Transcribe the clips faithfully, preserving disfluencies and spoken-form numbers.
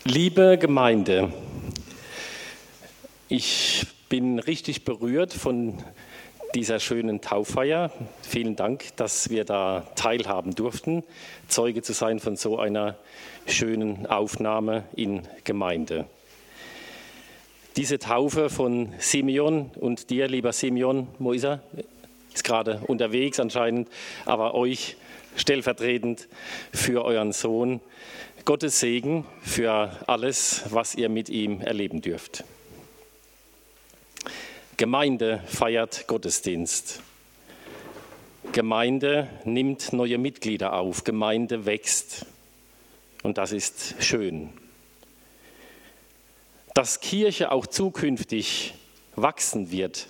Liebe Gemeinde, ich bin richtig berührt von dieser schönen Tauffeier. Vielen Dank, dass wir da teilhaben durften, Zeuge zu sein von so einer schönen Aufnahme in Gemeinde. Diese Taufe von Simeon und dir, lieber Simeon, wo ist er? Ist gerade unterwegs anscheinend, aber euch stellvertretend für euren Sohn. Gottes Segen für alles, was ihr mit ihm erleben dürft. Gemeinde feiert Gottesdienst. Gemeinde nimmt neue Mitglieder auf. Gemeinde wächst. Und das ist schön. Dass Kirche auch zukünftig wachsen wird,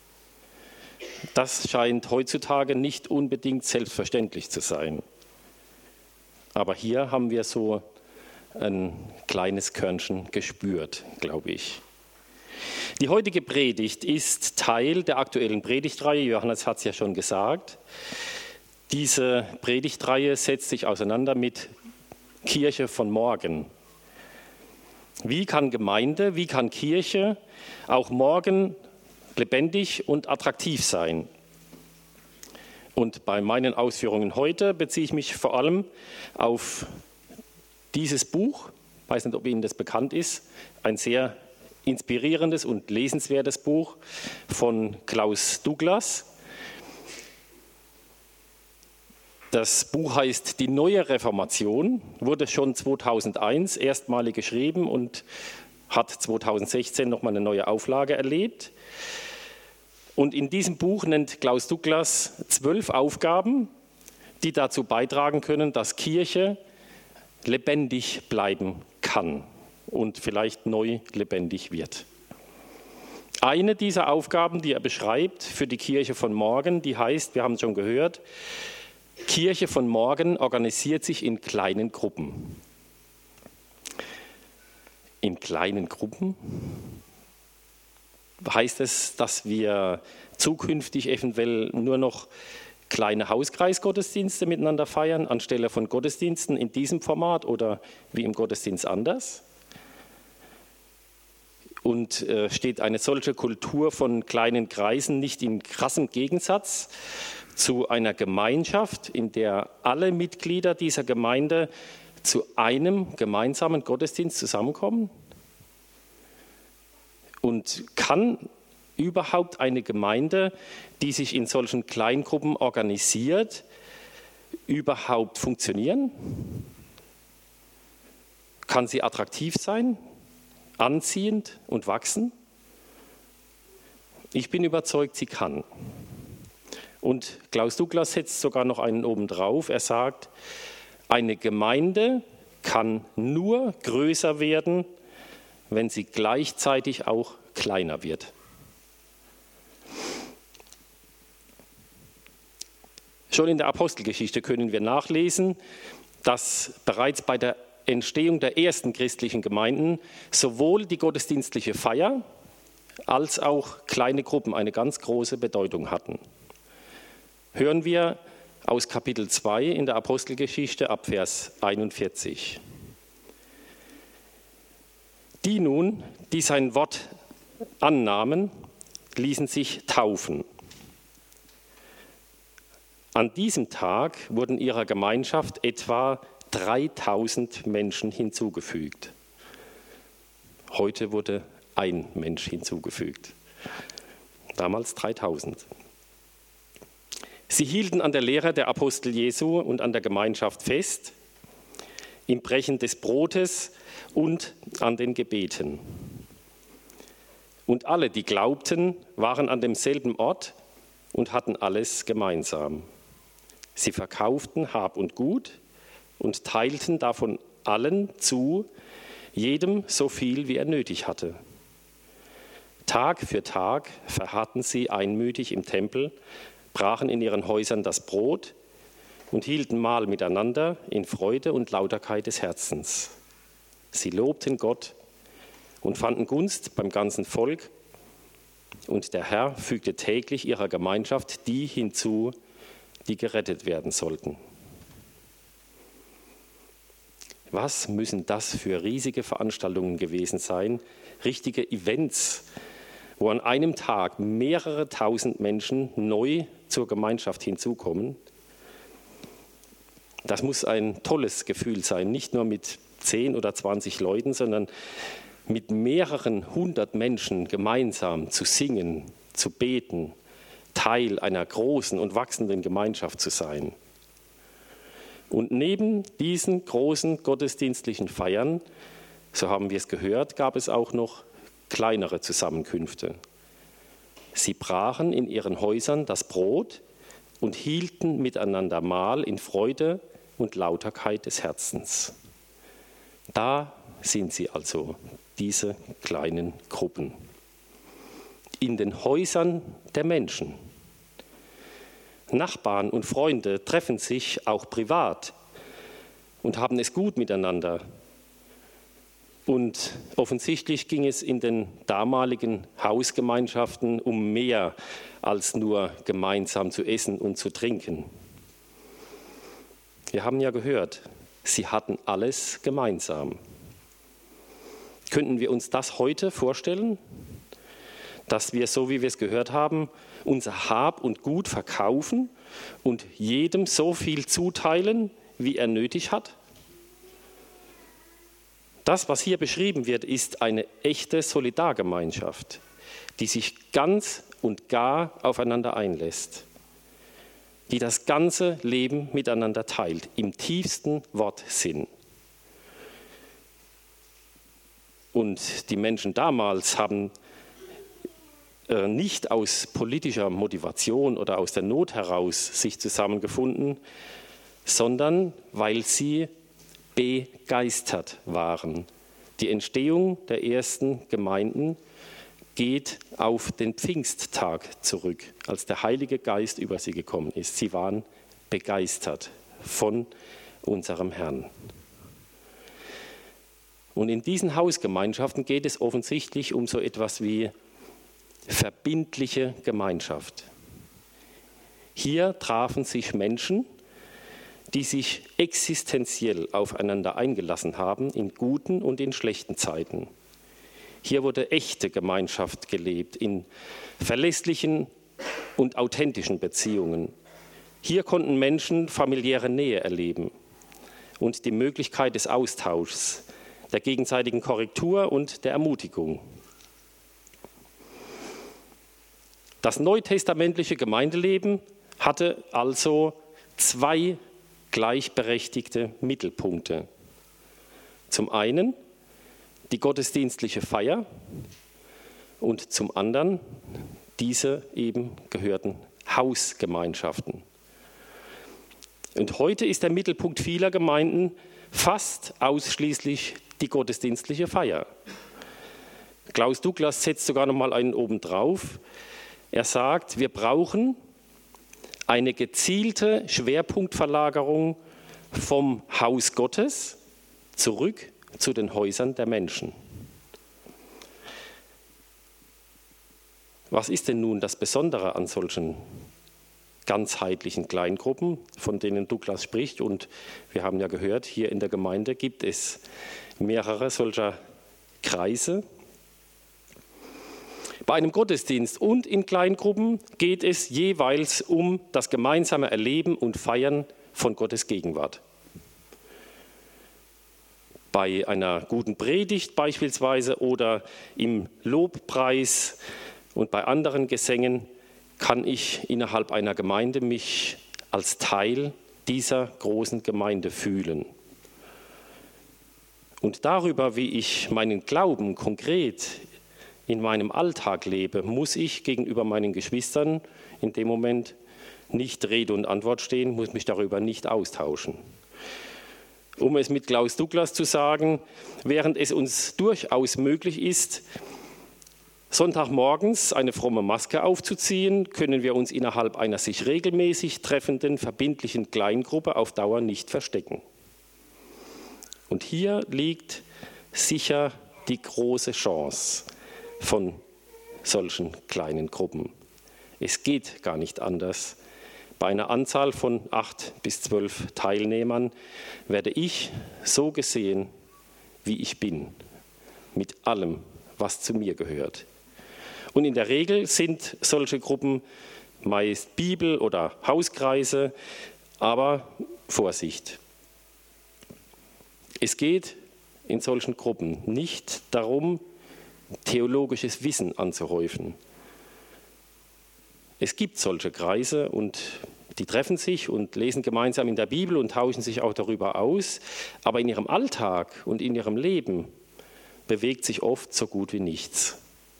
das scheint heutzutage nicht unbedingt selbstverständlich zu sein. Aber hier haben wir so ein kleines Körnchen gespürt, glaube ich. Die heutige Predigt ist Teil der aktuellen Predigtreihe. Johannes hat es ja schon gesagt. Diese Predigtreihe setzt sich auseinander mit Kirche von morgen. Wie kann Gemeinde, wie kann Kirche auch morgen lebendig und attraktiv sein? Und bei meinen Ausführungen heute beziehe ich mich vor allem auf dieses Buch. Ich weiß nicht, ob Ihnen das bekannt ist. Ein sehr inspirierendes und lesenswertes Buch von Klaus Douglas. Das Buch heißt Die neue Reformation, wurde schon zweitausendeins erstmalig geschrieben und hat zweitausendsechzehn nochmal eine neue Auflage erlebt. Und in diesem Buch nennt Klaus Douglas zwölf Aufgaben, die dazu beitragen können, dass Kirche lebendig bleiben kann und vielleicht neu lebendig wird. Eine dieser Aufgaben, die er beschreibt für die Kirche von morgen, die heißt, wir haben es schon gehört, Kirche von morgen organisiert sich in kleinen Gruppen. In kleinen Gruppen? Heißt es, dass wir zukünftig eventuell nur noch kleine Hauskreisgottesdienste miteinander feiern, anstelle von Gottesdiensten in diesem Format oder wie im Gottesdienst anders? Und äh, steht eine solche Kultur von kleinen Kreisen nicht in krassem Gegensatz zu einer Gemeinschaft, in der alle Mitglieder dieser Gemeinde zu einem gemeinsamen Gottesdienst zusammenkommen? Und kann überhaupt eine Gemeinde, die sich in solchen Kleingruppen organisiert, überhaupt funktionieren? Kann sie attraktiv sein, anziehend und wachsen? Ich bin überzeugt, sie kann. Und Klaus Douglas setzt sogar noch einen oben drauf. Er sagt, eine Gemeinde kann nur größer werden, wenn sie gleichzeitig auch kleiner wird. Schon in der Apostelgeschichte können wir nachlesen, dass bereits bei der Entstehung der ersten christlichen Gemeinden sowohl die gottesdienstliche Feier als auch kleine Gruppen eine ganz große Bedeutung hatten. Hören wir aus Kapitel zwei in der Apostelgeschichte ab Vers einundvierzig. Die nun, die sein Wort annahmen, ließen sich taufen. An diesem Tag wurden ihrer Gemeinschaft etwa dreitausend Menschen hinzugefügt. Heute wurde ein Mensch hinzugefügt. Damals dreitausend. Sie hielten an der Lehre der Apostel Jesu und an der Gemeinschaft fest, im Brechen des Brotes und an den Gebeten. Und alle, die glaubten, waren an demselben Ort und hatten alles gemeinsam. Sie verkauften Hab und Gut und teilten davon allen zu, jedem so viel, wie er nötig hatte. Tag für Tag verharrten sie einmütig im Tempel, brachen in ihren Häusern das Brot und hielten Mahl miteinander in Freude und Lauterkeit des Herzens. Sie lobten Gott und fanden Gunst beim ganzen Volk, und der Herr fügte täglich ihrer Gemeinschaft die hinzu, die gerettet werden sollten. Was müssen das für riesige Veranstaltungen gewesen sein? Richtige Events, wo an einem Tag mehrere tausend Menschen neu zur Gemeinschaft hinzukommen. Das muss ein tolles Gefühl sein, nicht nur mit zehn oder zwanzig Leuten, sondern mit mehreren hundert Menschen gemeinsam zu singen, zu beten, Teil einer großen und wachsenden Gemeinschaft zu sein. Und neben diesen großen gottesdienstlichen Feiern, so haben wir es gehört, gab es auch noch kleinere Zusammenkünfte. Sie brachen in ihren Häusern das Brot und hielten miteinander Mahl in Freude und Lauterkeit des Herzens. Da sind sie also, diese kleinen Gruppen. In den Häusern der Menschen. Nachbarn und Freunde treffen sich auch privat und haben es gut miteinander. Und offensichtlich ging es in den damaligen Hausgemeinschaften um mehr als nur gemeinsam zu essen und zu trinken. Wir haben ja gehört, sie hatten alles gemeinsam. Könnten wir uns das heute vorstellen, dass wir, so wie wir es gehört haben, unser Hab und Gut verkaufen und jedem so viel zuteilen, wie er nötig hat? Das, was hier beschrieben wird, ist eine echte Solidargemeinschaft, die sich ganz und gar aufeinander einlässt, die das ganze Leben miteinander teilt, im tiefsten Wortsinn. Und die Menschen damals haben äh, nicht aus politischer Motivation oder aus der Not heraus sich zusammengefunden, sondern weil sie begeistert waren. Die Entstehung der ersten Gemeinden geht auf den Pfingsttag zurück, als der Heilige Geist über sie gekommen ist. Sie waren begeistert von unserem Herrn. Und in diesen Hausgemeinschaften geht es offensichtlich um so etwas wie verbindliche Gemeinschaft. Hier trafen sich Menschen, die sich existenziell aufeinander eingelassen haben, in guten und in schlechten Zeiten. Hier wurde echte Gemeinschaft gelebt, in verlässlichen und authentischen Beziehungen. Hier konnten Menschen familiäre Nähe erleben und die Möglichkeit des Austauschs, der gegenseitigen Korrektur und der Ermutigung. Das neutestamentliche Gemeindeleben hatte also zwei gleichberechtigte Mittelpunkte. Zum einen die gottesdienstliche Feier und zum anderen diese eben gehörten Hausgemeinschaften. Und heute ist der Mittelpunkt vieler Gemeinden fast ausschließlich die gottesdienstliche Feier. Klaus Douglas setzt sogar noch mal einen oben drauf. Er sagt, wir brauchen eine gezielte Schwerpunktverlagerung vom Haus Gottes zurück zu den Häusern der Menschen. Was ist denn nun das Besondere an solchen ganzheitlichen Kleingruppen, von denen Douglas spricht? Und wir haben ja gehört, hier in der Gemeinde gibt es mehrere solcher Kreise. Bei einem Gottesdienst und in Kleingruppen geht es jeweils um das gemeinsame Erleben und Feiern von Gottes Gegenwart. Bei einer guten Predigt beispielsweise oder im Lobpreis und bei anderen Gesängen kann ich innerhalb einer Gemeinde mich als Teil dieser großen Gemeinde fühlen. Und darüber, wie ich meinen Glauben konkret in meinem Alltag lebe, muss ich gegenüber meinen Geschwistern in dem Moment nicht Rede und Antwort stehen, muss mich darüber nicht austauschen. Um es mit Klaus Douglas zu sagen, während es uns durchaus möglich ist, Sonntagmorgens eine fromme Maske aufzuziehen, können wir uns innerhalb einer sich regelmäßig treffenden, verbindlichen Kleingruppe auf Dauer nicht verstecken. Und hier liegt sicher die große Chance von solchen kleinen Gruppen. Es geht gar nicht anders. bei einer Anzahl von acht bis zwölf Teilnehmern werde ich so gesehen, wie ich bin, mit allem, was zu mir gehört. Und in der Regel sind solche Gruppen meist Bibel- oder Hauskreise, aber Vorsicht. Es geht in solchen Gruppen nicht darum, theologisches Wissen anzuhäufen. Es gibt solche Kreise und die treffen sich und lesen gemeinsam in der Bibel und tauschen sich auch darüber aus, aber in ihrem Alltag und in ihrem Leben bewegt sich oft so gut wie nichts.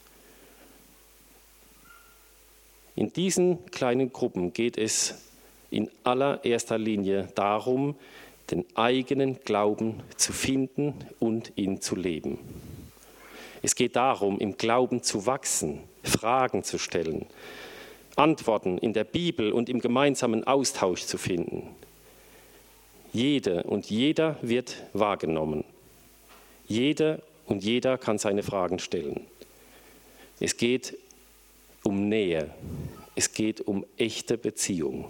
In diesen kleinen Gruppen geht es in allererster Linie darum, den eigenen Glauben zu finden und ihn zu leben. Es geht darum, im Glauben zu wachsen, Fragen zu stellen, Antworten in der Bibel und im gemeinsamen Austausch zu finden. Jede und jeder wird wahrgenommen. Jede und jeder kann seine Fragen stellen. Es geht um Nähe. Es geht um echte Beziehung.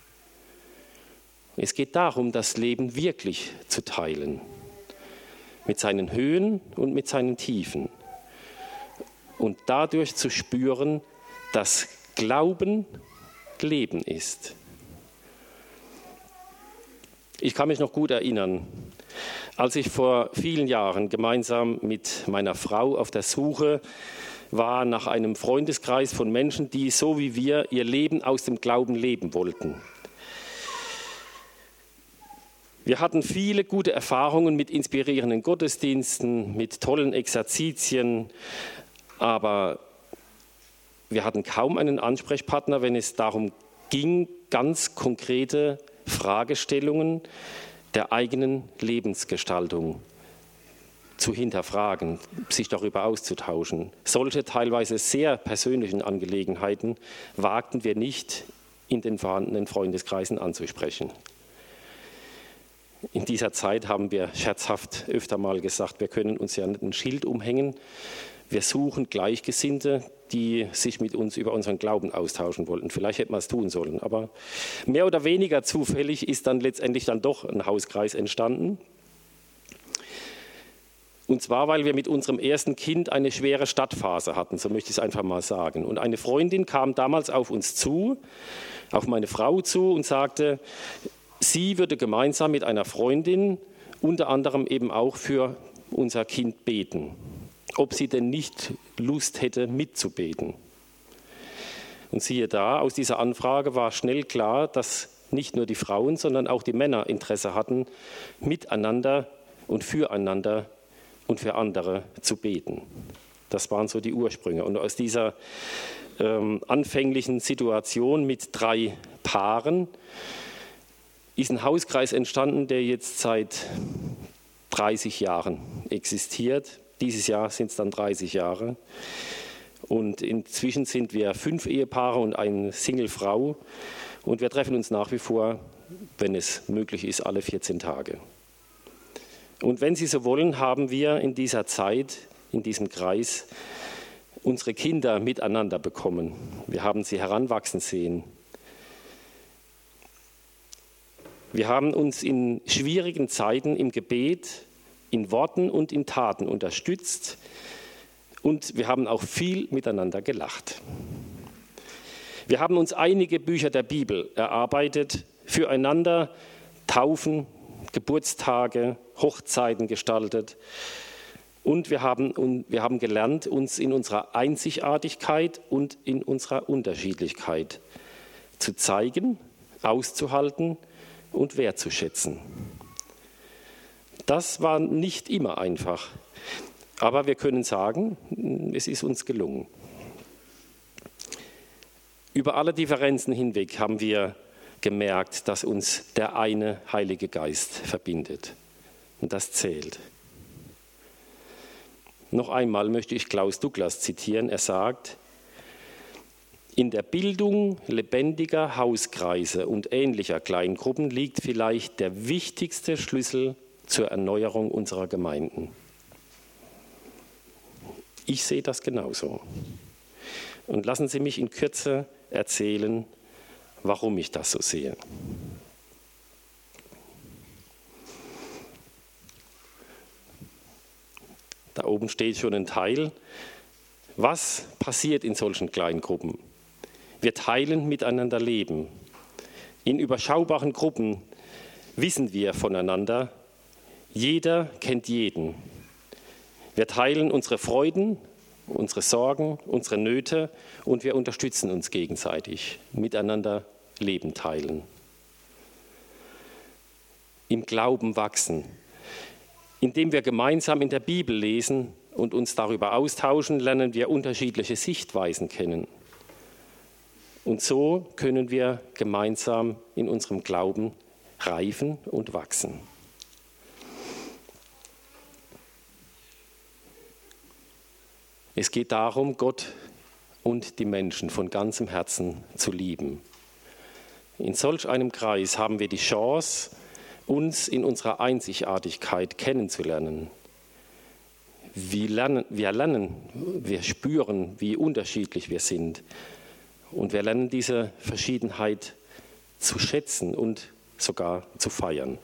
Es geht darum, das Leben wirklich zu teilen. Mit seinen Höhen und mit seinen Tiefen. Und dadurch zu spüren, dass Glauben Leben ist. Ich kann mich noch gut erinnern, als ich vor vielen Jahren gemeinsam mit meiner Frau auf der Suche war nach einem Freundeskreis von Menschen, die so wie wir ihr Leben aus dem Glauben leben wollten. Wir hatten viele gute Erfahrungen mit inspirierenden Gottesdiensten, mit tollen Exerzitien, aber wir hatten kaum einen Ansprechpartner, wenn es darum ging, ganz konkrete Fragestellungen der eigenen Lebensgestaltung zu hinterfragen, sich darüber auszutauschen. Solche teilweise sehr persönlichen Angelegenheiten wagten wir nicht in den vorhandenen Freundeskreisen anzusprechen. In dieser Zeit haben wir scherzhaft öfter mal gesagt, wir können uns ja nicht ein Schild umhängen. Wir suchen Gleichgesinnte, die sich mit uns über unseren Glauben austauschen wollten. Vielleicht hätten wir es tun sollen, aber mehr oder weniger zufällig ist dann letztendlich dann doch ein Hauskreis entstanden. Und zwar, weil wir mit unserem ersten Kind eine schwere Stadtphase hatten, so möchte ich es einfach mal sagen. Und eine Freundin kam damals auf uns zu, auf meine Frau zu und sagte, sie würde gemeinsam mit einer Freundin unter anderem eben auch für unser Kind beten. Ob sie denn nicht Lust hätte, mitzubeten. Und siehe da, aus dieser Anfrage war schnell klar, dass nicht nur die Frauen, sondern auch die Männer Interesse hatten, miteinander und füreinander und für andere zu beten. Das waren so die Ursprünge. Und aus dieser ähm, anfänglichen Situation mit drei Paaren ist ein Hauskreis entstanden, der jetzt seit dreißig Jahren existiert. Dieses Jahr sind es dann dreißig Jahre. Und inzwischen sind wir fünf Ehepaare und eine Singlefrau. Und wir treffen uns nach wie vor, wenn es möglich ist, alle vierzehn Tage. Und wenn Sie so wollen, haben wir in dieser Zeit, in diesem Kreis, unsere Kinder miteinander bekommen. Wir haben sie heranwachsen sehen. Wir haben uns in schwierigen Zeiten im Gebet in Worten und in Taten unterstützt und wir haben auch viel miteinander gelacht. Wir haben uns einige Bücher der Bibel erarbeitet, füreinander Taufen, Geburtstage, Hochzeiten gestaltet und wir haben, und wir haben gelernt, uns in unserer Einzigartigkeit und in unserer Unterschiedlichkeit zu zeigen, auszuhalten und wertzuschätzen. Das war nicht immer einfach, aber wir können sagen, es ist uns gelungen. Über alle Differenzen hinweg haben wir gemerkt, dass uns der eine Heilige Geist verbindet. Und das zählt. Noch einmal möchte ich Klaus Douglas zitieren. Er sagt, in der Bildung lebendiger Hauskreise und ähnlicher Kleingruppen liegt vielleicht der wichtigste Schlüssel zur Erneuerung unserer Gemeinden. Ich sehe das genauso. Und lassen Sie mich in Kürze erzählen, warum ich das so sehe. Da oben steht schon ein Teil. Was passiert in solchen kleinen Gruppen? Wir teilen miteinander Leben. In überschaubaren Gruppen wissen wir voneinander. Jeder kennt jeden. Wir teilen unsere Freuden, unsere Sorgen, unsere Nöte und wir unterstützen uns gegenseitig. Miteinander Leben teilen. Im Glauben wachsen. Indem wir gemeinsam in der Bibel lesen und uns darüber austauschen, lernen wir unterschiedliche Sichtweisen kennen. Und so können wir gemeinsam in unserem Glauben reifen und wachsen. Es geht darum, Gott und die Menschen von ganzem Herzen zu lieben. In solch einem Kreis haben wir die Chance, uns in unserer Einzigartigkeit kennenzulernen. Wir lernen, wir lernen, wir spüren, wie unterschiedlich wir sind. Und wir lernen diese Verschiedenheit zu schätzen und sogar zu feiern.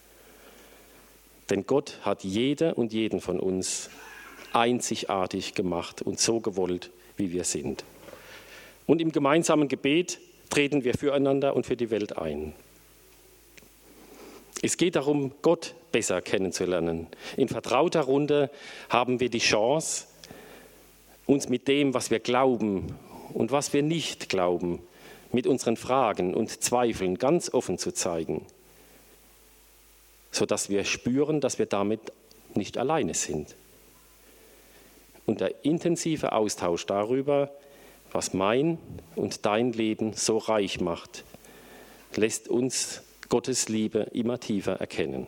Denn Gott hat jede und jeden von uns einzigartig gemacht und so gewollt, wie wir sind. Und im gemeinsamen Gebet treten wir füreinander und für die Welt ein. Es geht darum, Gott besser kennenzulernen. In vertrauter Runde haben wir die Chance, uns mit dem, was wir glauben und was wir nicht glauben, mit unseren Fragen und Zweifeln ganz offen zu zeigen, sodass wir spüren, dass wir damit nicht alleine sind. Und der intensive Austausch darüber, was mein und dein Leben so reich macht, lässt uns Gottes Liebe immer tiefer erkennen.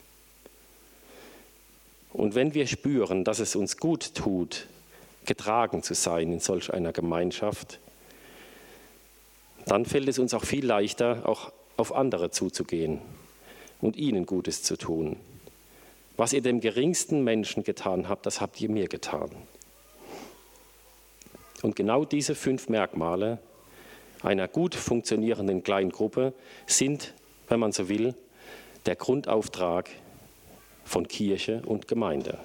Und wenn wir spüren, dass es uns gut tut, getragen zu sein in solch einer Gemeinschaft, dann fällt es uns auch viel leichter, auch auf andere zuzugehen und ihnen Gutes zu tun. Was ihr dem geringsten Menschen getan habt, das habt ihr mir getan. Und genau diese fünf Merkmale einer gut funktionierenden Kleingruppe sind, wenn man so will, der Grundauftrag von Kirche und Gemeinde.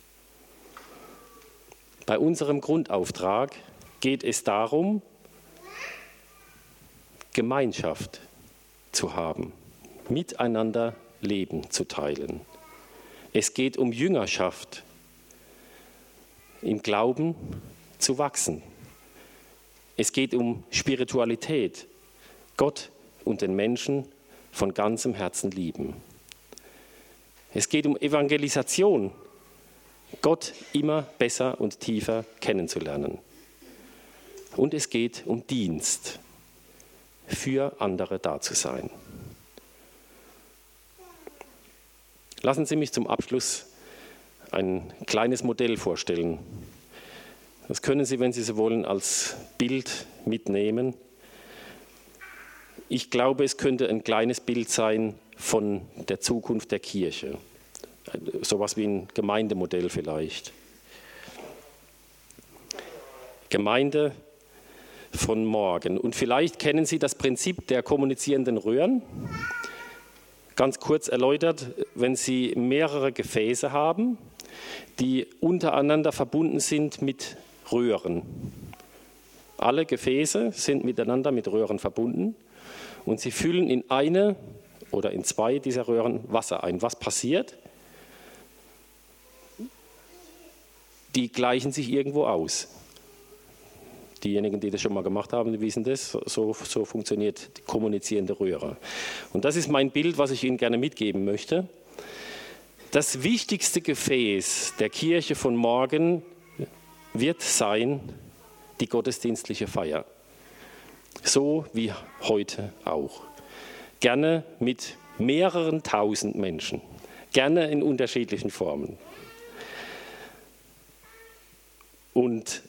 Bei unserem Grundauftrag geht es darum, Gemeinschaft zu haben, miteinander Leben zu teilen. Es geht um Jüngerschaft, im Glauben zu wachsen. Es geht um Spiritualität, Gott und den Menschen von ganzem Herzen lieben. Es geht um Evangelisation, Gott immer besser und tiefer kennenzulernen. Und es geht um Dienst, für andere da zu sein. Lassen Sie mich zum Abschluss ein kleines Modell vorstellen. Das können Sie, wenn Sie so wollen, als Bild mitnehmen. Ich glaube, es könnte ein kleines Bild sein von der Zukunft der Kirche. Sowas wie ein Gemeindemodell vielleicht. Gemeinde von morgen. Und vielleicht kennen Sie das Prinzip der kommunizierenden Röhren. Ganz kurz erläutert, wenn Sie mehrere Gefäße haben, die untereinander verbunden sind mit Röhren. Alle Gefäße sind miteinander mit Röhren verbunden und Sie füllen in eine oder in zwei dieser Röhren Wasser ein. Was passiert? Die gleichen sich irgendwo aus. Diejenigen, die das schon mal gemacht haben, die wissen das. So, so funktioniert die kommunizierende Röhre. Und das ist mein Bild, was ich Ihnen gerne mitgeben möchte. Das wichtigste Gefäß der Kirche von morgen wird sein die gottesdienstliche Feier. So wie heute auch. Gerne mit mehreren tausend Menschen. Gerne in unterschiedlichen Formen. Und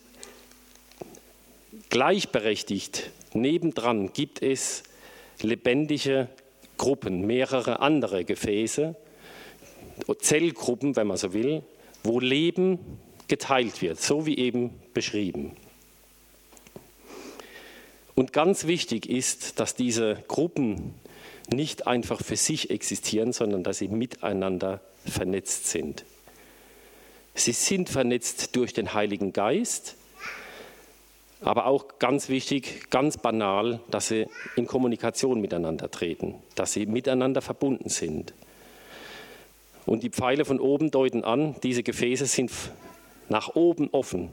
gleichberechtigt nebendran gibt es lebendige Gruppen, mehrere andere Gefäße, Zellgruppen, wenn man so will, wo Leben geteilt wird, so wie eben beschrieben. Und ganz wichtig ist, dass diese Gruppen nicht einfach für sich existieren, sondern dass sie miteinander vernetzt sind. Sie sind vernetzt durch den Heiligen Geist, aber auch ganz wichtig, ganz banal, dass sie in Kommunikation miteinander treten, dass sie miteinander verbunden sind. Und die Pfeile von oben deuten an, diese Gefäße sind nach oben offen.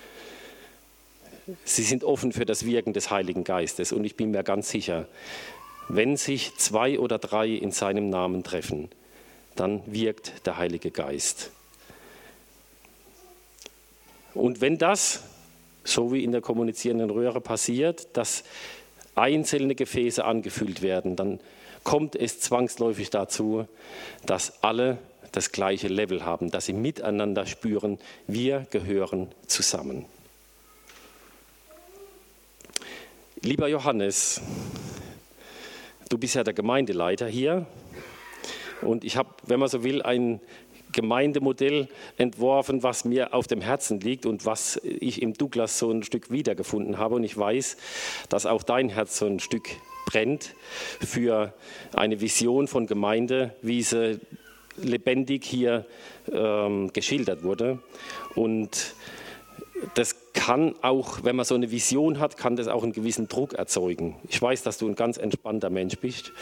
Sie sind offen für das Wirken des Heiligen Geistes. Und ich bin mir ganz sicher, wenn sich zwei oder drei in seinem Namen treffen, dann wirkt der Heilige Geist. Und wenn das, so wie in der kommunizierenden Röhre passiert, dass einzelne Gefäße angefüllt werden, dann kommt es zwangsläufig dazu, dass alle das gleiche Level haben, dass sie miteinander spüren, wir gehören zusammen. Lieber Johannes, du bist ja der Gemeindeleiter hier und ich habe, wenn man so will, ein Gemeindemodell entworfen, was mir auf dem Herzen liegt und was ich im Douglas so ein Stück wiedergefunden habe. Und ich weiß, dass auch dein Herz so ein Stück brennt für eine Vision von Gemeinde, wie sie lebendig hier ähm, geschildert wurde. Und das kann auch, wenn man so eine Vision hat, kann das auch einen gewissen Druck erzeugen. Ich weiß, dass du ein ganz entspannter Mensch bist.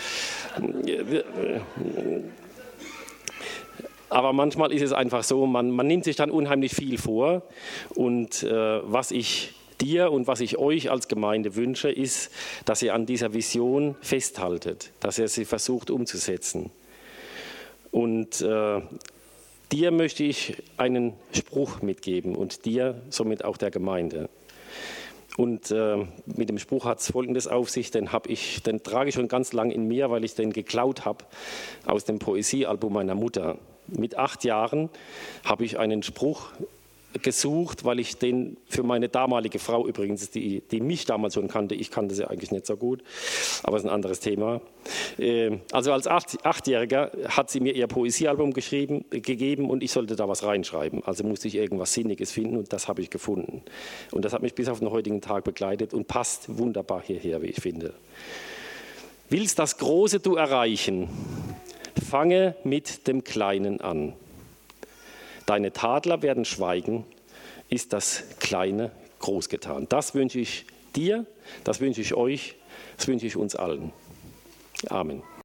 Aber manchmal ist es einfach so, man, man nimmt sich dann unheimlich viel vor. Und äh, was ich dir und was ich euch als Gemeinde wünsche, ist, dass ihr an dieser Vision festhaltet, dass ihr sie versucht umzusetzen. Und äh, dir möchte ich einen Spruch mitgeben und dir somit auch der Gemeinde. Und äh, mit dem Spruch hat es Folgendes auf sich, den, hab ich, den trage ich schon ganz lang in mir, weil ich den geklaut habe aus dem Poesiealbum meiner Mutter. Mit acht Jahren habe ich einen Spruch gesucht, weil ich den für meine damalige Frau übrigens, die, die mich damals schon kannte, ich kannte sie eigentlich nicht so gut, aber es ist ein anderes Thema. Also als Acht, Achtjähriger hat sie mir ihr Poesiealbum geschrieben, gegeben und ich sollte da was reinschreiben. Also musste ich irgendwas Sinniges finden und das habe ich gefunden. Und das hat mich bis auf den heutigen Tag begleitet und passt wunderbar hierher, wie ich finde. Willst das Große du erreichen? Fange mit dem Kleinen an. Deine Tadler werden schweigen, ist das Kleine groß getan. Das wünsche ich dir, das wünsche ich euch, das wünsche ich uns allen. Amen.